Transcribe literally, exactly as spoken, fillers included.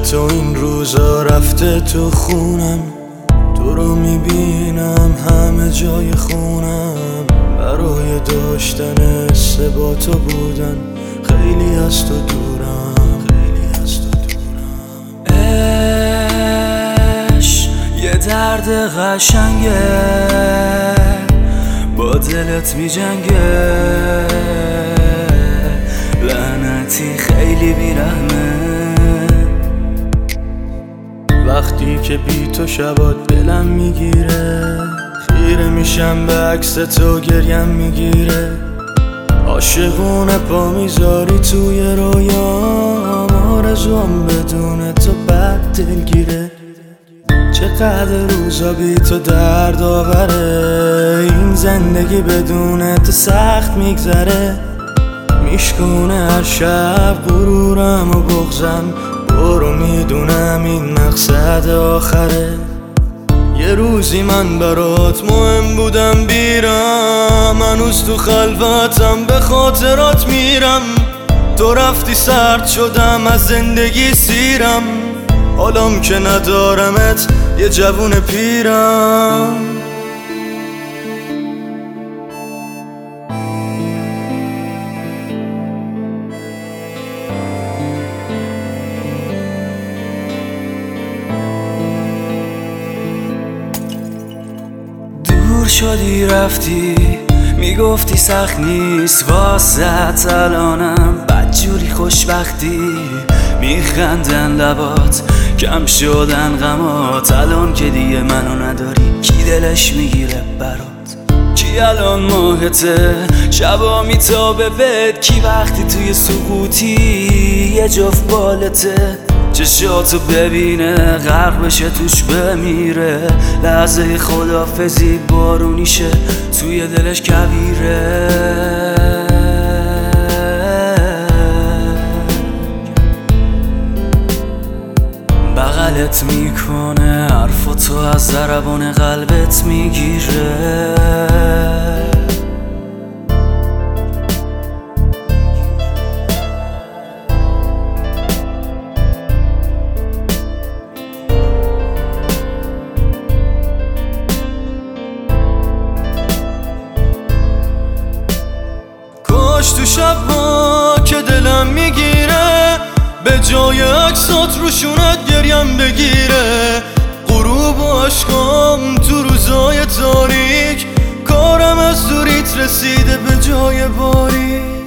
تو این روزا رفته تو خونم، تو رو میبینم همه جای خونم. برای داشتن حس با تو بودن خیلی از تو دورم، خیلی از تو دورم. عشق یه درد قشنگه، با دلت میجنگه، لعنتی خیلی بیرحمه. وقتی که بی تو شبات دلم میگیره، خیره میشم به عکس تو گریم میگیره. عاشقونه پا میذاری توی رویام، آرزوام بدون تو بد دلگیره. چقدر روزا بی تو درد آوره، این زندگی بدون تو سخت میگذره. میشکونه هر شب غرورم و بغضم، برو میدونم این مقصد آخره. یه روزی من برات مهم بودم بیرم، هنوز تو خلوتم به خاطرات میرم. تو رفتی سرد شدم از زندگی سیرم، حالم که ندارمت یه جوون پیرم. دور شدی رفتی، میگفتی سخت نیست واسه الانم، بدجوری خوشبختی. میخندن لبات، کم شدن غمات، الان که دیگه منو نداری کی دلش میگیره برات؟ کی الان ماهته شبا میتابه بد، کی وقتی توی سکوتی یه جفت بالته؟ چشاتو ببینه غرق بشه توش بمیره، لحظه خدافزی بارونیشه توی دلش کبیره. بغلت میکنه حرفاتو از ضربان قلبت میگیره. تو شب ها که دلم میگیره، به جای عکسات روشونت گریم بگیره. غروب و عشقام تو روزای تاریک، کارم از دوریت رسیده به جای باریک.